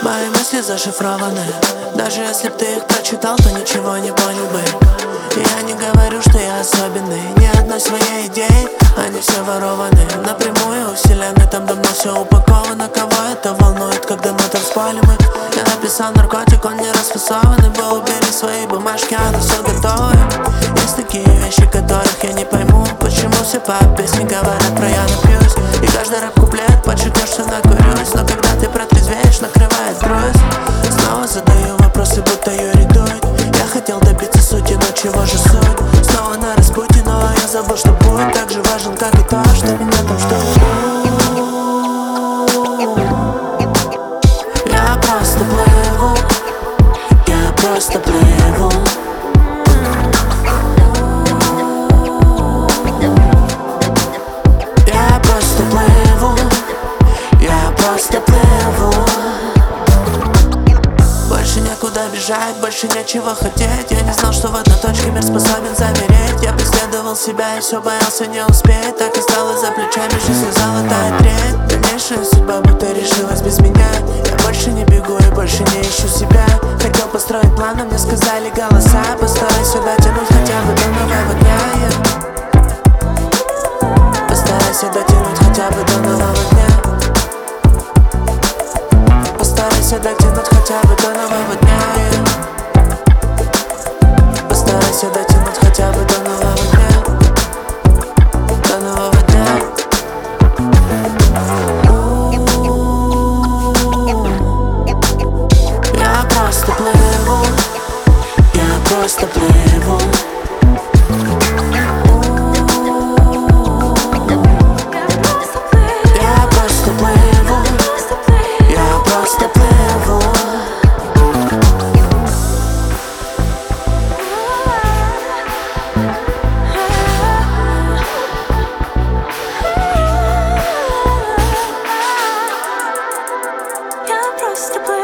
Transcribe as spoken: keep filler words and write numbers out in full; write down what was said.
Мои мысли зашифрованы. Даже если б ты их прочитал, то ничего не понял бы. И я не говорю, что я особенный. Ни одной своей идеи, они все ворованы. Напрямую у вселенной, там давно все упаковано. Кого это волнует, когда мы танцполе мы? Я написал наркотик, он не расфасованный был. Убери свои бумажки, оно все готовое. Есть такие вещи, которых я не пойму. Почему все по песне говорят про я напьюсь? И каждый рэп-куплет подчеркнешь, что накурюсь. Но когда ты протрезвеешь, накрывает грусть. Снова задаю вопросы, будто Юрий Дудь. Я хотел добиться сути, но чего же суть? Снова на распутье, но я забыл, что путь так же важен, как и то, что меня там ждут. Я просто плыву, я просто плыву. Я просто плыву, я просто плыву. Больше некуда бежать, больше нечего хотеть. Я не знал, что в одной точке мир способен замереть. Я преследовал себя и все боялся не успеть. Так и стало за плечами жизнь золотая треть. Дальнейшая судьба будто решилась без меня. Я больше не бегу и больше не ищу себя. Хотел построить план, но мне сказали голоса. Постарайся дотянуть хотя бы до нового дня. Постарайся дотянуть хотя бы до нового дня. Постарайся дотянуть хотя бы до нового дня. Постарайся дотянуть хотя бы до нового дня. До нового дня. Я просто плыву, я просто плыву. Я просто плыву, я просто плыву. Я просто плыву.